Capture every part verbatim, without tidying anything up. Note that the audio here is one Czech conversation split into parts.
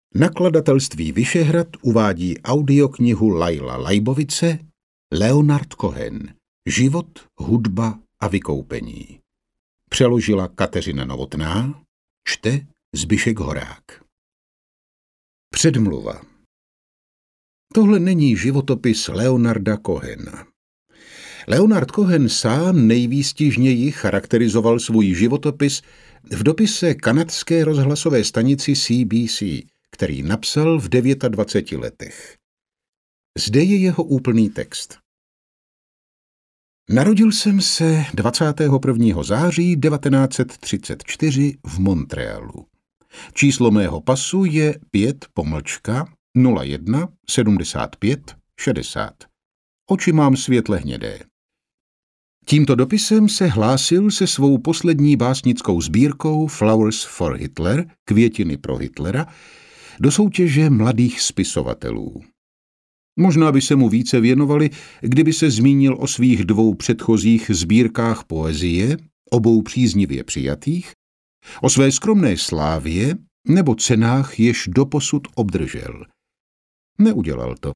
Nakladatelství Vyšehrad uvádí audioknihu Laila Lajbovice Leonard Cohen. Život, hudba a vykoupení. Přeložila Kateřina Novotná, čte Zbyšek Horák. Předmluva. Tohle není životopis Leonarda Cohena. Leonard Cohen sám nejvýstižněji charakterizoval svůj životopis v dopise kanadské rozhlasové stanici C B C, který napsal v dvaceti devíti letech. Zde je jeho úplný text. Narodil jsem se dvacátého prvního září devatenáct set třicet čtyři v Montrealu. Číslo mého pasu je pět pomlčka nula jedna sedmdesát pět šedesát. Oči mám světle hnědé. Tímto dopisem se hlásil se svou poslední básnickou sbírkou Flowers for Hitler, květiny pro Hitlera, do soutěže mladých spisovatelů. Možná by se mu více věnovali, kdyby se zmínil o svých dvou předchozích sbírkách poezie, obou příznivě přijatých, o své skromné slávě nebo cenách, jež doposud obdržel. Neudělal to.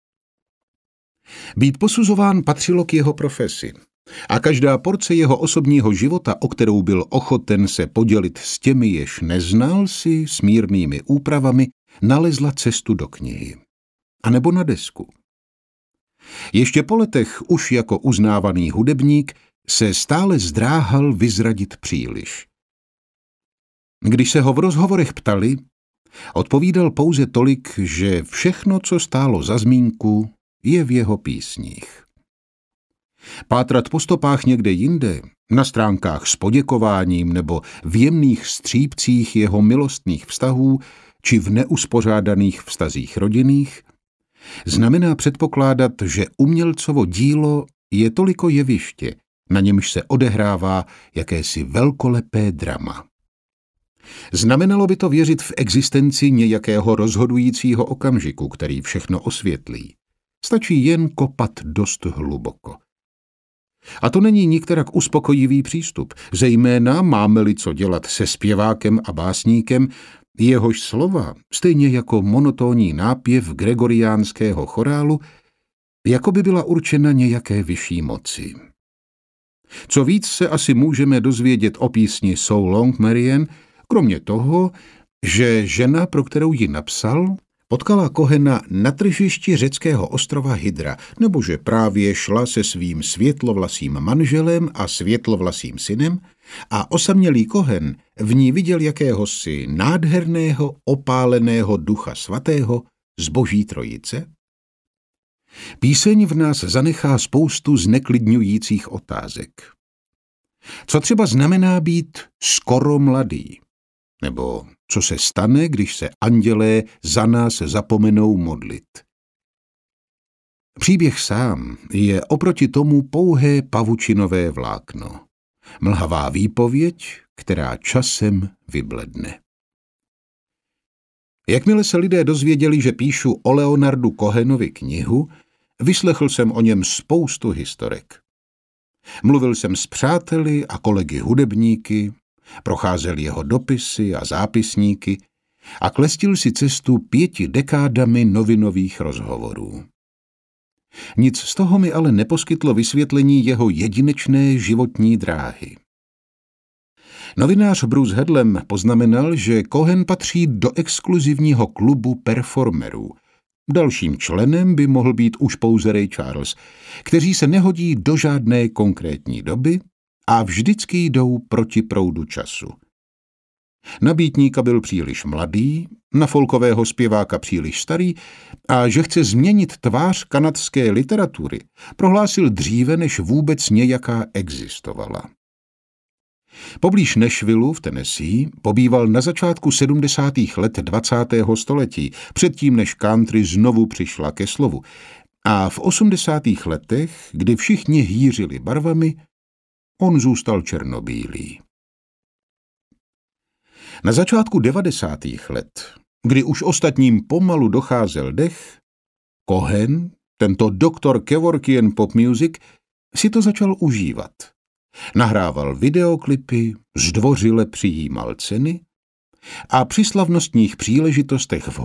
Být posuzován patřilo k jeho profesi a každá porce jeho osobního života, o kterou byl ochoten se podělit s těmi, jež neznal, si s mírnými úpravami nalezla cestu do knihy. A nebo na desku. Ještě po letech už jako uznávaný hudebník se stále zdráhal vyzradit příliš. Když se ho v rozhovorech ptali, odpovídal pouze tolik, že všechno, co stálo za zmínku, je v jeho písních. Pátrat po stopách někde jinde, na stránkách s poděkováním nebo v jemných střípcích jeho milostných vztahů či v neuspořádaných vztazích rodinných, znamená předpokládat, že umělcovo dílo je toliko jeviště, na němž se odehrává jakési velkolepé drama. Znamenalo by to věřit v existenci nějakého rozhodujícího okamžiku, který všechno osvětlí. Stačí jen kopat dost hluboko. A to není nikterak uspokojivý přístup, zejména máme-li co dělat se zpěvákem a básníkem, jehož slova, stejně jako monotónní nápěv gregoriánského chorálu, jako by byla určena nějaké vyšší moci. Co víc se asi můžeme dozvědět o písni So Long Marian, kromě toho, že žena, pro kterou ji napsal, potkala Cohena na tržišti řeckého ostrova Hydra, nebo že právě šla se svým světlovlasým manželem a světlovlasým synem a osamělý Cohen v ní viděl jakéhosi nádherného, opáleného ducha svatého z Boží trojice? Píseň v nás zanechá spoustu zneklidňujících otázek. Co třeba znamená být skoro mladý? Nebo co se stane, když se andělé za nás zapomenou modlit? Příběh sám je oproti tomu pouhé pavučinové vlákno. Mlhavá výpověď, která časem vybledne. Jakmile se lidé dozvěděli, že píšu o Leonardu Cohenovi knihu, vyslechl jsem o něm spoustu historek. Mluvil jsem s přáteli a kolegy hudebníky, procházel jeho dopisy a zápisníky a klestil si cestu pěti dekádami novinových rozhovorů. Nic z toho mi ale neposkytlo vysvětlení jeho jedinečné životní dráhy. Novinář Bruce Hedlem poznamenal, že Cohen patří do exkluzivního klubu performerů. Dalším členem by mohl být už pouze Ray Charles, kteří se nehodí do žádné konkrétní doby a vždycky jdou proti proudu času. Na býtníka byl příliš mladý, na folkového zpěváka příliš starý a že chce změnit tvář kanadské literatury, prohlásil dříve, než vůbec nějaká existovala. Poblíž Nashvillu v Tennessee pobýval na začátku sedmdesátých let dvacátého století, předtím než country znovu přišla ke slovu, a v osmdesátých letech, kdy všichni hýřili barvami, on zůstal černobílý. Na začátku devadesátých let, kdy už ostatním pomalu docházel dech, Cohen, tento doktor Kevorkian pop music, si to začal užívat. Nahrával videoklipy, zdvořile přijímal ceny a při slavnostních příležitostech v